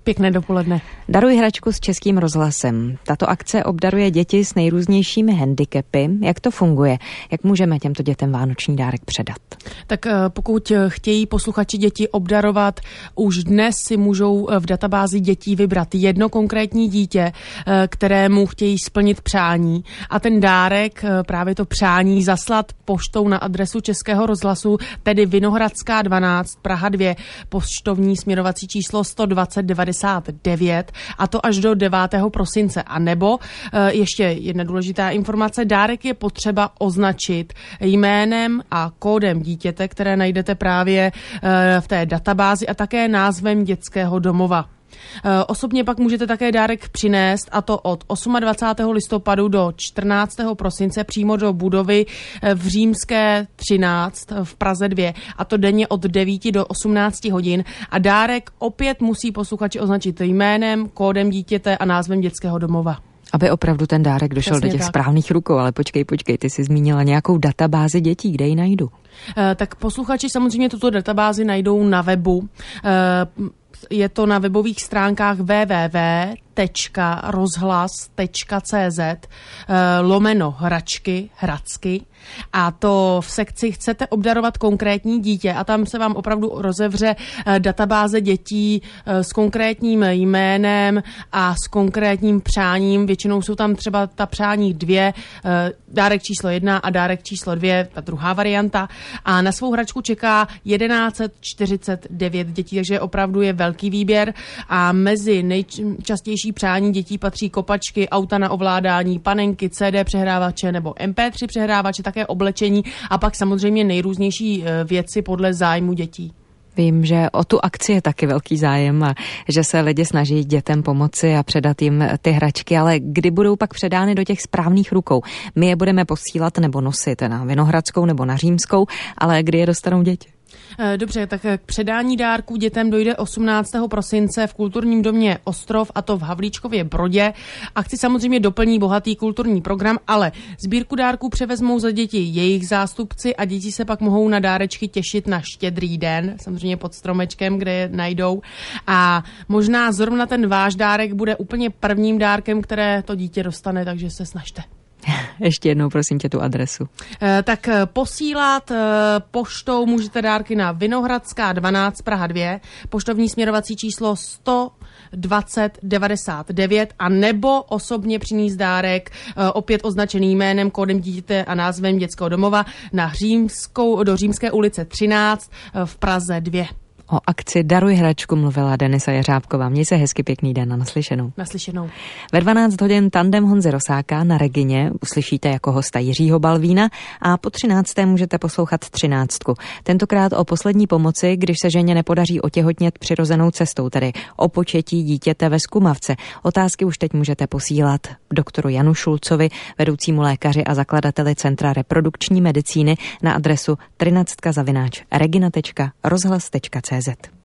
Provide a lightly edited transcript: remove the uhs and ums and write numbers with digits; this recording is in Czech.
Pěkné dopoledne. Daruj hračku s Českým rozhlasem. Tato akce obdaruje děti s nejrůznějšími handicapy. Jak to funguje? Jak můžeme těmto dětem vánoční dárek předat? Tak pokud chtějí posluchači děti obdarovat, už dnes si můžou v databázi dětí vybrat jedno konkrétní dítě, kterému chtějí splnit přání, a ten dárek, právě to přání, zaslat poštou na adresu Českého rozhlasu, tedy Vinohradská 12, Praha 2, poštovní směrovací číslo 12099, a to až do 9. prosince. A nebo ještě jedna důležitá informace, dárek je potřeba označit jménem a kódem dítěte, které najdete právě v té databázi, a také názvem dětského domova. Osobně pak můžete také dárek přinést, a to od 28. listopadu do 14. prosince přímo do budovy v Římské 13 v Praze 2, a to denně od 9 do 18 hodin. A dárek opět musí posluchači označit jménem, kódem dítěte a názvem dětského domova. Aby opravdu ten dárek došel Přesně do těch tak. správných rukou. Ale počkej, ty jsi zmínila nějakou databázi dětí, kde ji najdu? Tak posluchači samozřejmě tuto databázi najdou na webu. Je to na webových stránkách www.rozhlas.cz/hračky, a to v sekci chcete obdarovat konkrétní dítě, a tam se vám opravdu rozevře databáze dětí s konkrétním jménem a s konkrétním přáním. Většinou jsou tam třeba ta přání 2, dárek číslo 1 a dárek číslo 2, ta druhá varianta, a na svou hračku čeká 1149 dětí, takže opravdu je velký výběr, a mezi nejčastější přání dětí patří kopačky, auta na ovládání, panenky, CD přehrávače nebo MP3 přehrávače, také oblečení, a pak samozřejmě nejrůznější věci podle zájmu dětí. Vím, že o tu akci je taky velký zájem a že se lidi snaží dětem pomoci a předat jim ty hračky, ale kdy budou pak předány do těch správných rukou? My je budeme posílat nebo nosit na Vinohradskou nebo na Římskou, ale kdy je dostanou děti? Dobře, tak k předání dárků dětem dojde 18. prosince v kulturním domě Ostrov, a to v Havlíčkově Brodě. Akci samozřejmě doplní bohatý kulturní program, ale sbírku dárků převezmou za děti jejich zástupci a děti se pak mohou na dárečky těšit na Štědrý den, samozřejmě pod stromečkem, kde je najdou. A možná zrovna ten váš dárek bude úplně prvním dárkem, které to dítě dostane, takže se snažte. Ještě jednou, prosím tě, tu adresu. Tak posílat poštou můžete dárky na Vinohradská 12 Praha 2, poštovní směrovací číslo 12099, a nebo osobně přinést dárek opět označený jménem, kódem dítěte a názvem dětského domova do Římské ulice 13 v Praze 2. O akci Daruj hračku mluvila Denisa Jeřábková. Měj se hezky, pěkný den a naslyšenou. Naslyšenou. Ve 12 hodin tandem Honzy Rosáka na Regině uslyšíte jako hosta Jiřího Balvína a po 13. můžete poslouchat 13. Tentokrát o poslední pomoci, když se ženě nepodaří otěhotnět přirozenou cestou, tedy o početí dítěte ve zkumavce. Otázky už teď můžete posílat doktoru Janu Šulcovi, vedoucímu lékaři a zakladateli Centra reprodukční medicíny, na adresu 13@regina.rozhlas.cz.